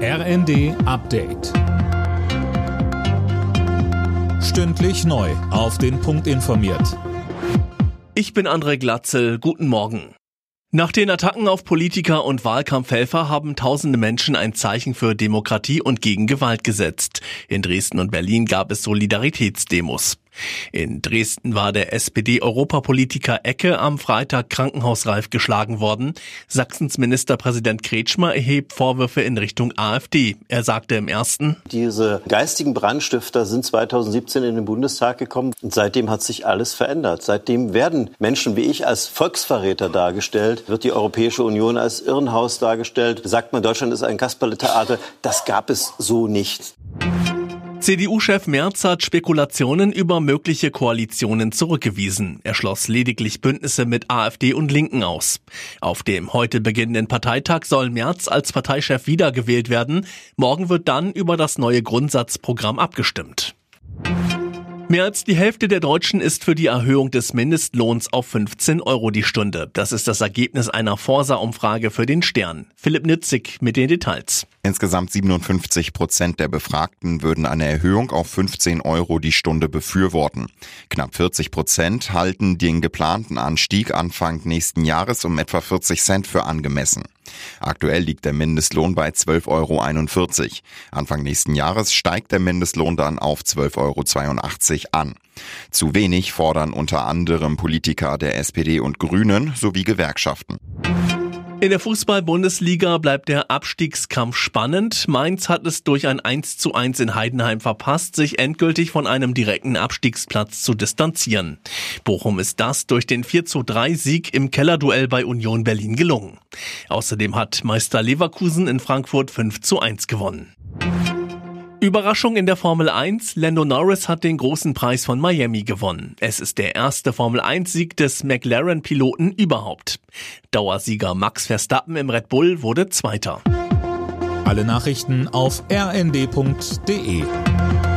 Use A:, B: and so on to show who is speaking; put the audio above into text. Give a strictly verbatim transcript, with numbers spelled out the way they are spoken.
A: R N D Update. Stündlich neu auf den Punkt informiert.
B: Ich bin André Glatzel. Guten Morgen. Nach den Attacken auf Politiker und Wahlkampfhelfer haben tausende Menschen ein Zeichen für Demokratie und gegen Gewalt gesetzt. In Dresden und Berlin gab es Solidaritätsdemos. In Dresden war der S P D-Europapolitiker Ecke am Freitag krankenhausreif geschlagen worden. Sachsens Ministerpräsident Kretschmer erhebt Vorwürfe in Richtung AfD. Er sagte im ersten:
C: Diese geistigen Brandstifter sind zweitausendsiebzehn in den Bundestag gekommen und seitdem hat sich alles verändert. Seitdem werden Menschen wie ich als Volksverräter dargestellt, wird die Europäische Union als Irrenhaus dargestellt. Sagt man, Deutschland ist ein Kasperletheater. Das gab es so nicht.
B: C D U-Chef Merz hat Spekulationen über mögliche Koalitionen zurückgewiesen. Er schloss lediglich Bündnisse mit AfD und Linken aus. Auf dem heute beginnenden Parteitag soll Merz als Parteichef wiedergewählt werden. Morgen wird dann über das neue Grundsatzprogramm abgestimmt. Mehr als die Hälfte der Deutschen ist für die Erhöhung des Mindestlohns auf fünfzehn Euro die Stunde. Das ist das Ergebnis einer Forsa-Umfrage für den Stern. Philipp Nitzig mit den Details.
D: Insgesamt siebenundfünfzig Prozent der Befragten würden eine Erhöhung auf fünfzehn Euro die Stunde befürworten. Knapp vierzig Prozent halten den geplanten Anstieg Anfang nächsten Jahres um etwa vierzig Cent für angemessen. Aktuell liegt der Mindestlohn bei zwölf Euro einundvierzig. Anfang nächsten Jahres steigt der Mindestlohn dann auf zwölf Euro zweiundachtzig an. Zu wenig fordern unter anderem Politiker der S P D und Grünen sowie Gewerkschaften.
B: In der Fußball-Bundesliga bleibt der Abstiegskampf spannend. Mainz hat es durch ein eins zu eins in Heidenheim verpasst, sich endgültig von einem direkten Abstiegsplatz zu distanzieren. Bochum ist das durch den vier zu drei Sieg im Kellerduell bei Union Berlin gelungen. Außerdem hat Meister Leverkusen in Frankfurt fünf zu eins gewonnen. Überraschung in der Formel eins, Lando Norris hat den großen Preis von Miami gewonnen. Es ist der erste Formel eins Sieg des McLaren-Piloten überhaupt. Dauersieger Max Verstappen im Red Bull wurde Zweiter.
A: Alle Nachrichten auf r n d punkt d e.